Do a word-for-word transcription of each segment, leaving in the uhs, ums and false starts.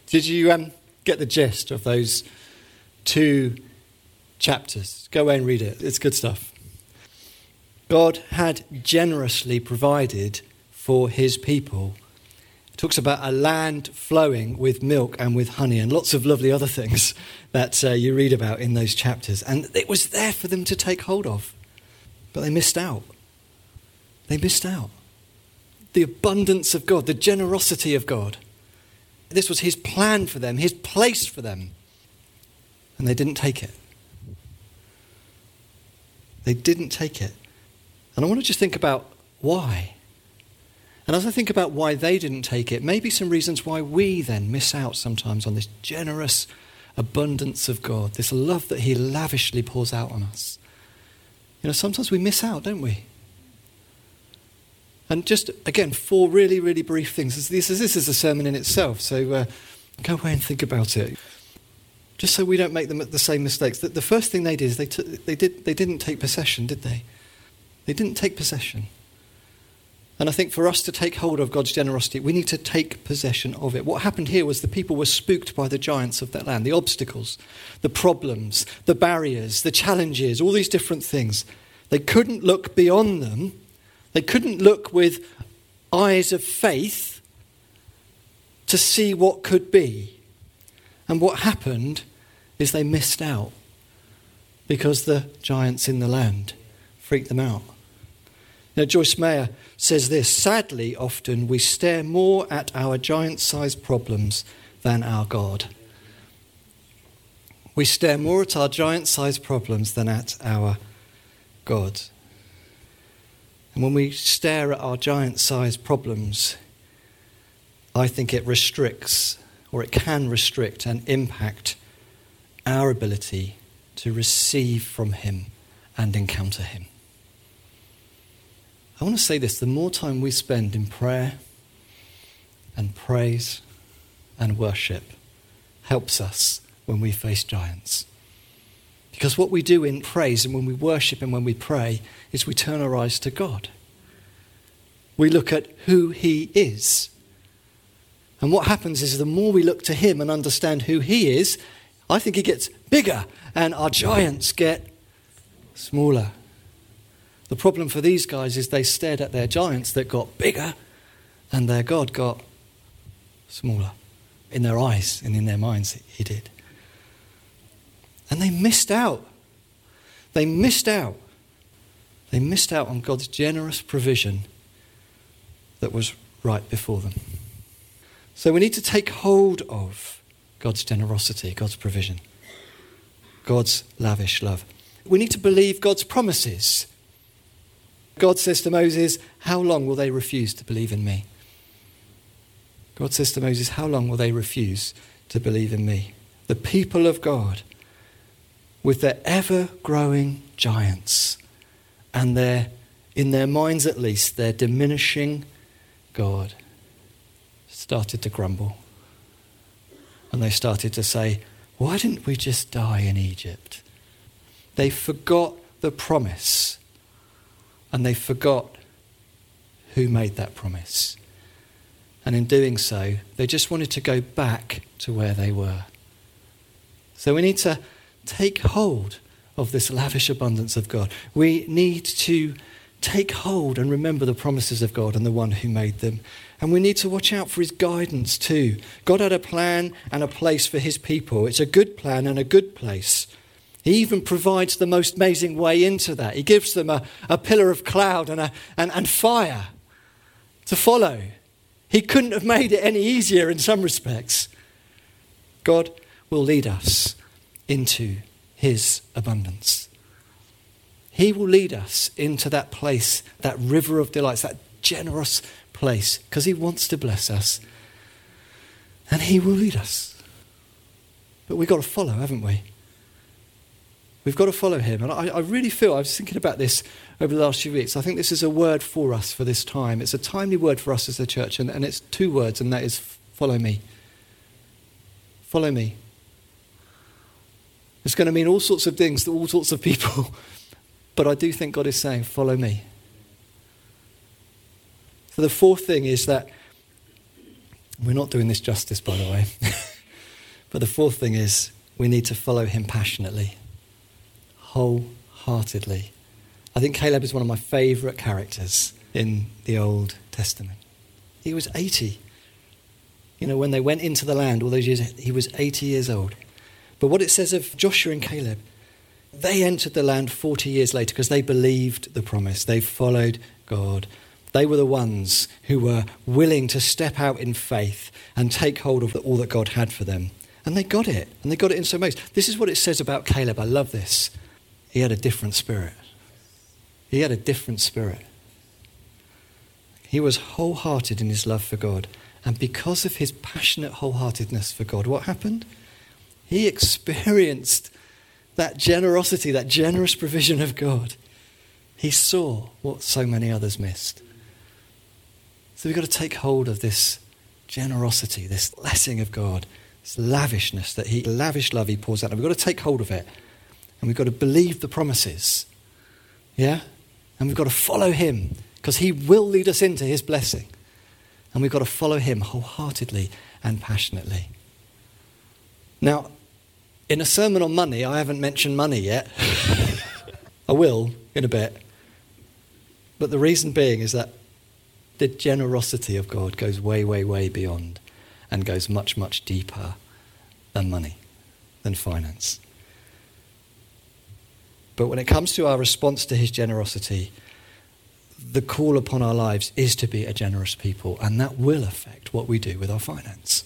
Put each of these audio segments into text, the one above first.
Did you um, get the gist of those two chapters? Go away and read it. It's good stuff. God had generously provided for his people. It talks about a land flowing with milk and with honey and lots of lovely other things that uh, you read about in those chapters. And it was there for them to take hold of. But they missed out. They missed out. The abundance of God, the generosity of God. This was his plan for them, his place for them. And they didn't take it. They didn't take it. And I want to just think about why. And as I think about why they didn't take it, maybe some reasons why we then miss out sometimes on this generous abundance of God, this love that he lavishly pours out on us. You know, sometimes we miss out, don't we? And just, again, four really, really brief things. This is, this is a sermon in itself, so uh, go away and think about it. Just so we don't make them the same mistakes. The, the first thing they did is they, took, they, did, they didn't take possession, did they? They didn't take possession. And I think for us to take hold of God's generosity, we need to take possession of it. What happened here was the people were spooked by the giants of that land, the obstacles, the problems, the barriers, the challenges, all these different things. They couldn't look beyond them. They couldn't look with eyes of faith to see what could be. And what happened is they missed out because the giants in the land freaked them out. Now, Joyce Meyer says this: sadly, often we stare more at our giant-sized problems than our God. We stare more at our giant-sized problems than at our God. And when we stare at our giant-sized problems, I think it restricts, or it can restrict and impact our ability to receive from him and encounter him. I want to say this: the more time we spend in prayer and praise and worship helps us when we face giants. Because what we do in praise and when we worship and when we pray is we turn our eyes to God. We look at who he is. And what happens is the more we look to him and understand who he is, I think he gets bigger and our giants get smaller. The problem for these guys is they stared at their giants that got bigger and their God got smaller. In their eyes and in their minds, he did. And they missed out. They missed out. They missed out on God's generous provision that was right before them. So we need to take hold of God's generosity, God's provision, God's lavish love. We need to believe God's promises. God says to Moses, how long will they refuse to believe in me? God says to Moses, how long will they refuse to believe in me? The people of God, with their ever-growing giants and their, in their minds at least, their diminishing God, started to grumble. And they started to say, why didn't we just die in Egypt? They forgot the promise. And they forgot who made that promise. And in doing so, they just wanted to go back to where they were. So we need to take hold of this lavish abundance of God. We need to take hold and remember the promises of God and the one who made them. And we need to watch out for his guidance too. God had a plan and a place for his people. It's a good plan and a good place. He even provides the most amazing way into that. He gives them a, a pillar of cloud and, a, and, and fire to follow. He couldn't have made it any easier in some respects. God will lead us into his abundance. He will lead us into that place, that river of delights, that generous place, because he wants to bless us. And he will lead us. But we've got to follow, haven't we? We've got to follow him. And I, I really feel, I was thinking about this over the last few weeks, I think this is a word for us for this time. It's a timely word for us as a church, and, and it's two words, and that is follow me. Follow me. It's going to mean all sorts of things to all sorts of people, but I do think God is saying, follow me. So the fourth thing is that, we're not doing this justice, by the way. But the fourth thing is we need to follow him passionately, wholeheartedly. I think Caleb is one of my favourite characters in the Old Testament. He was eighty. You know, when they went into the land all those years, he was eighty years old. But what it says of Joshua and Caleb, they entered the land forty years later because they believed the promise. They followed God. They were the ones who were willing to step out in faith and take hold of all that God had for them. And they got it. And they got it in so much. This is what it says about Caleb. I love this. He had a different spirit. He had a different spirit. He was wholehearted in his love for God. And because of his passionate wholeheartedness for God, what happened? He experienced that generosity, that generous provision of God. He saw what so many others missed. So we've got to take hold of this generosity, this blessing of God, this lavishness that he, lavish love he pours out. And we've got to take hold of it. And we've got to believe the promises. Yeah? And we've got to follow him because he will lead us into his blessing. And we've got to follow him wholeheartedly and passionately. Now, in a sermon on money, I haven't mentioned money yet. I will in a bit. But the reason being is that the generosity of God goes way, way, way beyond and goes much, much deeper than money, than finance. But when it comes to our response to his generosity, the call upon our lives is to be a generous people, and that will affect what we do with our finance.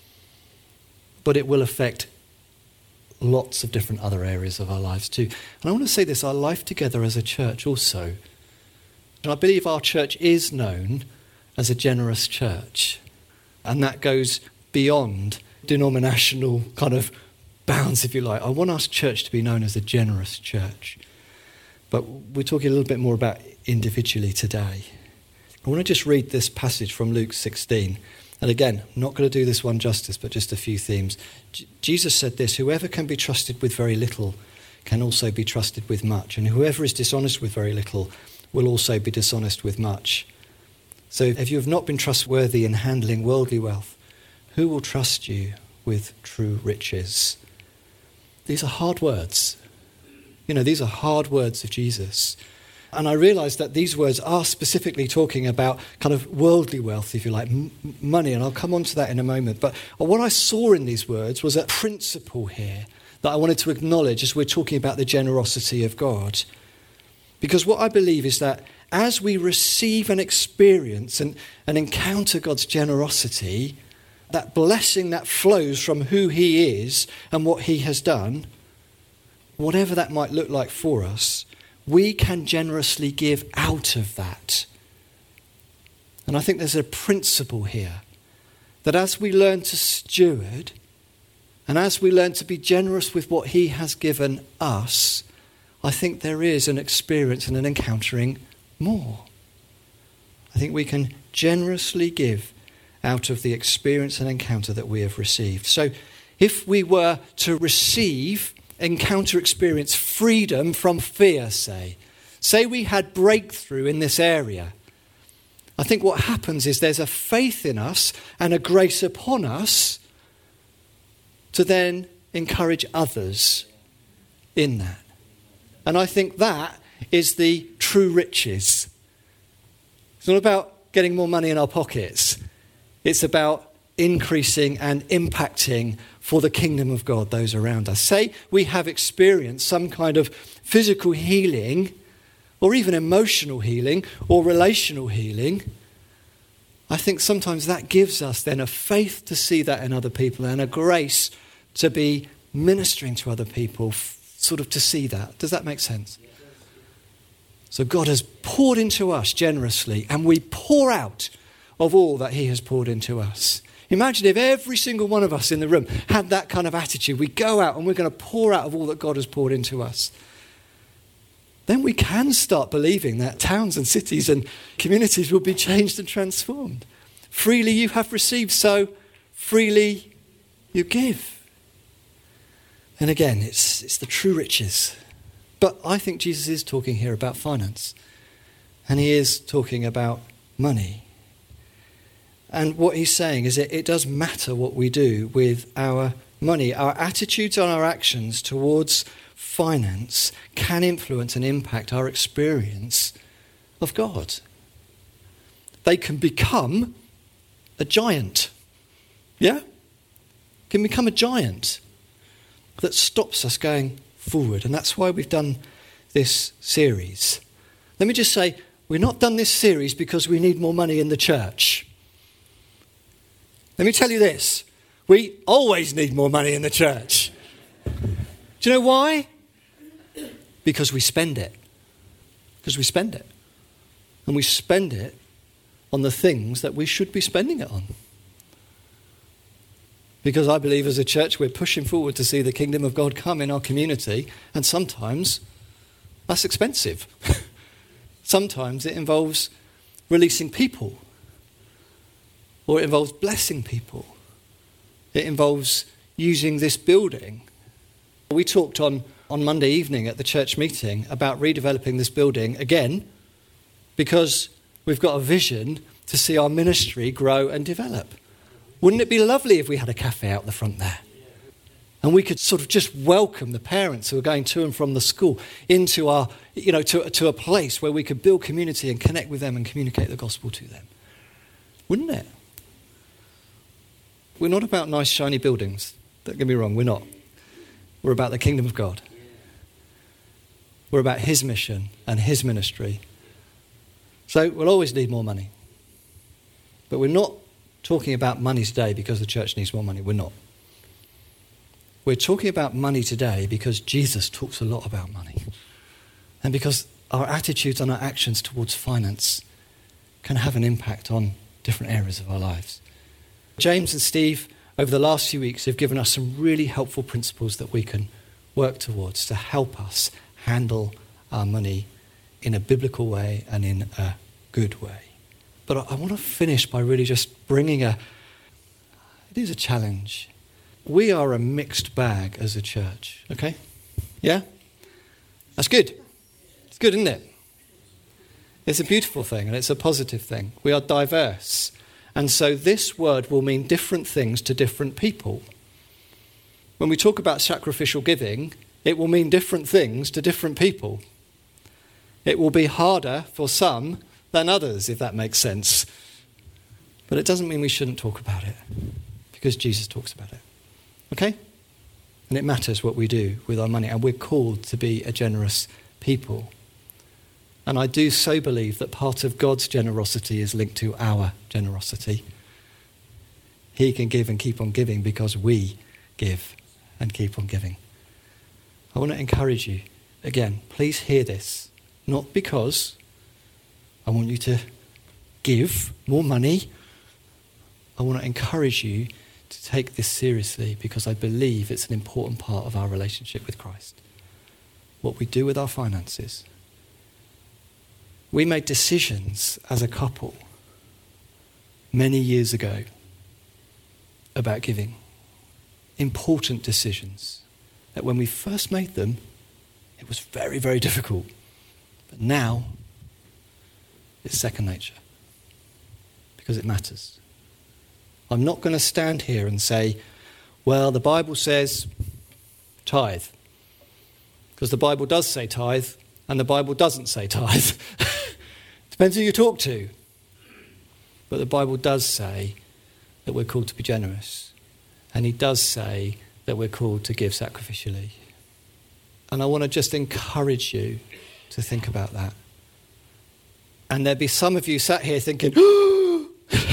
But it will affect lots of different other areas of our lives too. And I want to say this, our life together as a church also. And I believe our church is known as a generous church. And that goes beyond denominational kind of bounds, if you like. I want our church to be known as a generous church. But we're talking a little bit more about individually today. I want to just read this passage from Luke sixteen. And again, I'm not going to do this one justice, but just a few themes. J- Jesus said this, whoever can be trusted with very little can also be trusted with much. And whoever is dishonest with very little will also be dishonest with much. So if you have not been trustworthy in handling worldly wealth, who will trust you with true riches? These are hard words. You know, these are hard words of Jesus. And I realise that these words are specifically talking about kind of worldly wealth, if you like, m- money, and I'll come on to that in a moment. But what I saw in these words was a principle here that I wanted to acknowledge as we're talking about the generosity of God. Because what I believe is that as we receive and experience and, and encounter God's generosity, that blessing that flows from who he is and what he has done, whatever that might look like for us, we can generously give out of that. And I think there's a principle here that as we learn to steward and as we learn to be generous with what he has given us, I think there is an experience and an encountering more. I think we can generously give out of the experience and encounter that we have received. So if we were to receive, encounter, experience freedom from fear, say, say we had breakthrough in this area, I think what happens is there's a faith in us and a grace upon us to then encourage others in that. And I think that is the true riches. It's not about getting more money in our pockets. It's about increasing and impacting for the kingdom of God, those around us. Say we have experienced some kind of physical healing or even emotional healing or relational healing. I think sometimes that gives us then a faith to see that in other people and a grace to be ministering to other people, sort of to see that. Does that make sense? So God has poured into us generously and we pour out of all that he has poured into us. Imagine if every single one of us in the room had that kind of attitude. We go out and we're going to pour out of all that God has poured into us. Then we can start believing that towns and cities and communities will be changed and transformed. Freely you have received, so freely you give. And again, it's it's the true riches. But I think Jesus is talking here about finance. And he is talking about money. And what he's saying is that it does matter what we do with our money, our attitudes and our actions towards finance can influence and impact our experience of God. They can become a giant. Yeah? Can become a giant that stops us going forward. And that's why we've done this series. Let me just say, we've not done this series because we need more money in the church. Let me tell you this. We always need more money in the church. Do you know why? Because we spend it. Because we spend it. And we spend it on the things that we should be spending it on. Because I believe as a church we're pushing forward to see the kingdom of God come in our community, and sometimes that's expensive. Sometimes it involves releasing people, or it involves blessing people. It involves using this building. We talked on, on Monday evening at the church meeting about redeveloping this building again because we've got a vision to see our ministry grow and develop. Wouldn't it be lovely if we had a cafe out the front there? And we could sort of just welcome the parents who are going to and from the school into our, you know, to, to a place where we could build community and connect with them and communicate the gospel to them. Wouldn't it? We're not about nice, shiny buildings. Don't get me wrong, we're not. We're about the kingdom of God. We're about his mission and his ministry. So we'll always need more money. But we're not talking about money today because the church needs more money. We're not. We're talking about money today because Jesus talks a lot about money. And because our attitudes and our actions towards finance can have an impact on different areas of our lives. James and Steve, over the last few weeks, have given us some really helpful principles that we can work towards to help us handle our money in a biblical way and in a good way. But I, I want to finish by really just bringing a, it is a challenge. We are a mixed bag as a church, okay? Yeah? That's good. It's good, isn't it? It's a beautiful thing and it's a positive thing. We are diverse. And so this word will mean different things to different people. When we talk about sacrificial giving, it will mean different things to different people. It will be harder for some than others, if that makes sense. But it doesn't mean we shouldn't talk about it, because Jesus talks about it. Okay? And it matters what we do with our money, and we're called to be a generous people. And I do so believe that part of God's generosity is linked to our generosity. He can give and keep on giving because we give and keep on giving. I want to encourage you, again, please hear this. Not because I want you to give more money. I want to encourage you to take this seriously because I believe it's an important part of our relationship with Christ. What we do with our finances. We made decisions as a couple many years ago about giving. Important decisions that when we first made them, it was very, very difficult. But now, it's second nature because it matters. I'm not going to stand here and say, well, the Bible says tithe. Because the Bible does say tithe and the Bible doesn't say tithe. Depends who you talk to. But the Bible does say that we're called to be generous. And he does say that we're called to give sacrificially. And I want to just encourage you to think about that. And there'd be some of you sat here thinking, oh!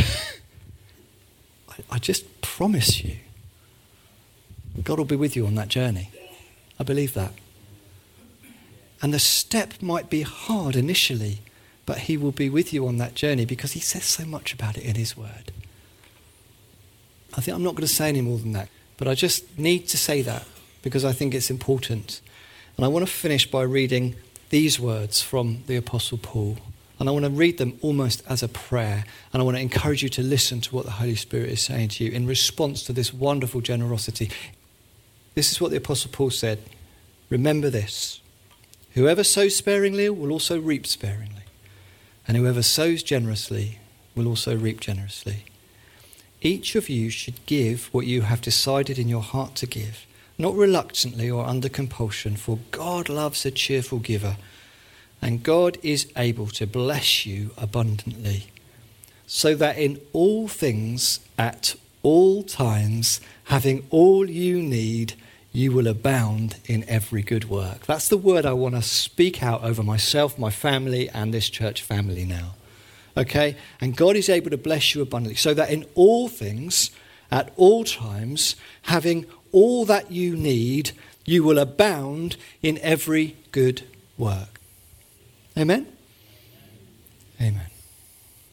I, I just promise you, God will be with you on that journey. I believe that. And the step might be hard initially, but he will be with you on that journey because he says so much about it in his word. I think I'm not going to say any more than that, but I just need to say that because I think it's important. And I want to finish by reading these words from the Apostle Paul. And I want to read them almost as a prayer. And I want to encourage you to listen to what the Holy Spirit is saying to you in response to this wonderful generosity. This is what the Apostle Paul said. Remember this. Whoever sows sparingly will also reap sparingly. And whoever sows generously will also reap generously. each of you should give what you have decided in your heart to give, not reluctantly or under compulsion, for God loves a cheerful giver, and God is able to bless you abundantly, so that in all things, at all times, having all you need, you will abound in every good work. That's the word I want to speak out over myself, my family, and this church family now. Okay? And God is able to bless you abundantly, so that in all things, at all times, having all that you need, you will abound in every good work. Amen? Amen.